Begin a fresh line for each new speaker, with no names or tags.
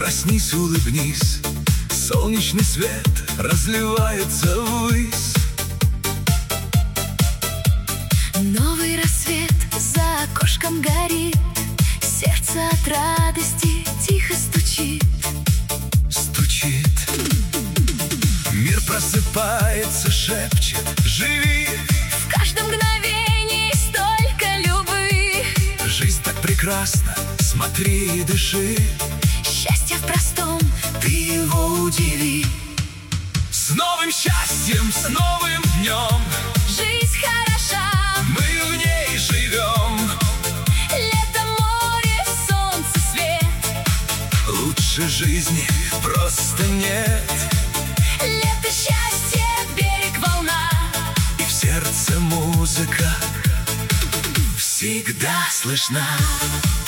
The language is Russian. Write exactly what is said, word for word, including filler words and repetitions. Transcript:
Проснись, улыбнись, солнечный свет разливается ввысь.
Новый рассвет за окошком горит, сердце от радости тихо стучит.
Стучит. Мир просыпается, шепчет: живи.
В каждом мгновении столько любви.
Жизнь так прекрасна, смотри и дыши.
Счастье в простом,
ты его удиви. С новым счастьем, с новым днем.
Жизнь хороша,
мы в ней живем.
Лето, море, солнце, свет.
Лучше жизни просто нет.
Лето, счастье, берег, волна.
И в сердце музыка всегда слышна.